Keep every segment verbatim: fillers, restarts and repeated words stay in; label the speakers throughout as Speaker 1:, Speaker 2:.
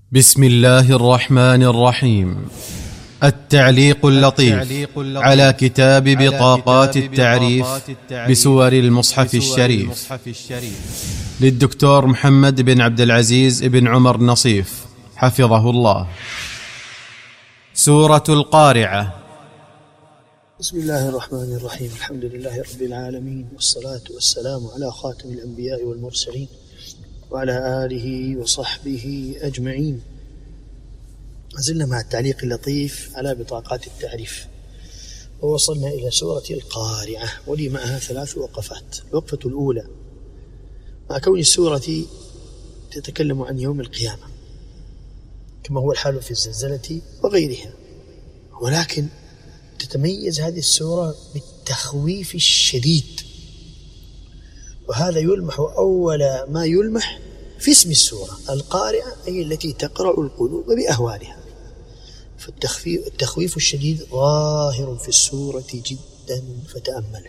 Speaker 1: بسم الله الرحمن الرحيم. التعليق اللطيف على كتاب بطاقات التعريف بسور المصحف الشريف للدكتور محمد بن عبد العزيز بن عمر نصيف حفظه الله. سورة القارعة.
Speaker 2: بسم الله الرحمن الرحيم. الحمد لله رب العالمين، والصلاة والسلام على خاتم الأنبياء والمرسلين وعلى آله وصحبه أجمعين. زلنا مع التعليق اللطيف على بطاقات التعريف، ووصلنا إلى سورة القارعة، ولي معها ثلاث وقفات. الوقفة الأولى مع كون السورة تتكلم عن يوم القيامة كما هو الحال في الزلزلة وغيرها، ولكن تتميز هذه السورة بالتخويف الشديد، وهذا يلمح أول ما يلمح في اسم السورة القارعة، أي التي تقرأ القلوب بأهوالها. فالتخويف الشديد ظاهر في السورة جدا، فتأمله.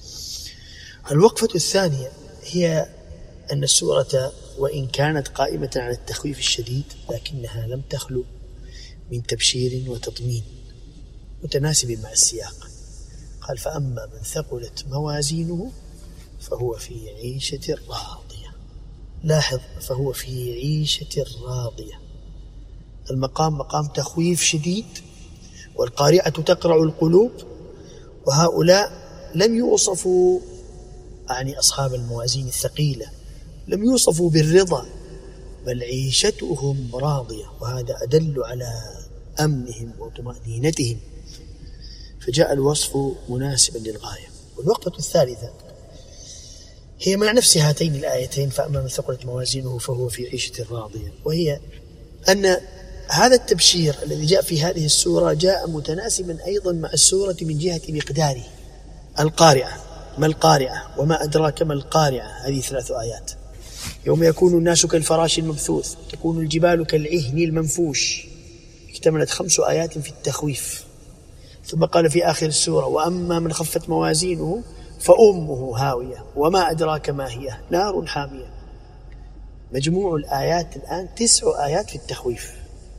Speaker 2: الوقفة الثانية هي أن السورة وإن كانت قائمة على التخويف الشديد لكنها لم تخلو من تبشير وتطمين متناسب مع السياق. قال: فأما من ثقلت موازينه فهو في عيشة راضية. لاحظ، فهو في عيشة راضية. المقام مقام تخويف شديد، والقارعة تقرع القلوب، وهؤلاء لم يوصفوا، يعني أصحاب الموازين الثقيلة لم يوصفوا بالرضا، بل عيشتهم راضية، وهذا أدل على أمنهم وطمأنينتهم، فجاء الوصف مناسبا للغاية. والوقفة الثالثة هي مع نفس هاتين الآيتين، فأما من ثقلت موازينه فهو في عيشة راضية، وهي أن هذا التبشير الذي جاء في هذه السورة جاء متناسبا أيضا مع السورة من جهة مقداره. القارعة، ما القارعة وما أدراك ما القارعة، هذه ثلاث آيات. يوم يكون الناس كالفراش المبثوث، تكون الجبال كالعهن المنفوش. اكتملت خمس آيات في التخويف. ثم قال في آخر السورة: وأما من خفت موازينه فأمه هاوية وما أدراك ما هي نار حامية. مجموع الآيات الآن تسع آيات في التخويف،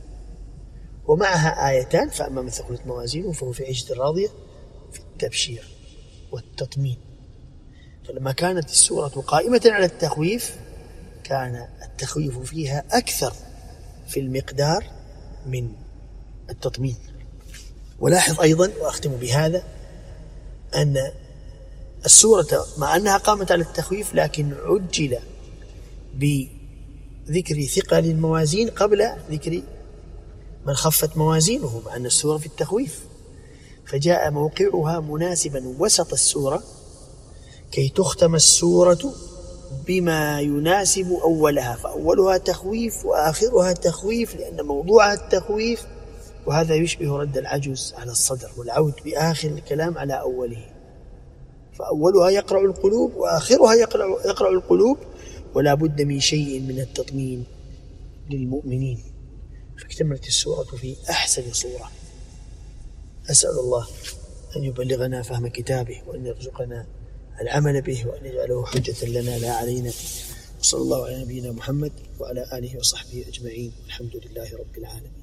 Speaker 2: ومعها آيتان: فأما من ثقلت موازينه فهو في عيشة راضية، في التبشير والتطمين. فلما كانت السورة قائمة على التخويف كان التخويف فيها أكثر في المقدار من التطمين. ولاحظ أيضا، وأختم بهذا، أن السورة مع أنها قامت على التخويف لكن عجل بذكر ثقل الموازين قبل ذكر من خفت موازينه، مع أن السورة في التخويف، فجاء موقعها مناسبا وسط السورة كي تختم السورة بما يناسب أولها، فأولها تخويف وآخرها تخويف لأن موضوعها التخويف، وهذا يشبه رد العجز على الصدر والعود بآخر الكلام على أوله. فأولها يقرع القلوب وآخرها يقرع, يقرع القلوب، ولا بد من شيء من التطمين للمؤمنين، فاكتملت السورة في أحسن صورة. أسأل الله أن يبلغنا فهم كتابه، وأن يرزقنا العمل به، وأن يجعله حجة لنا لا علينا. وصلى الله على نبينا محمد وعلى آله وصحبه أجمعين. الحمد لله رب العالمين.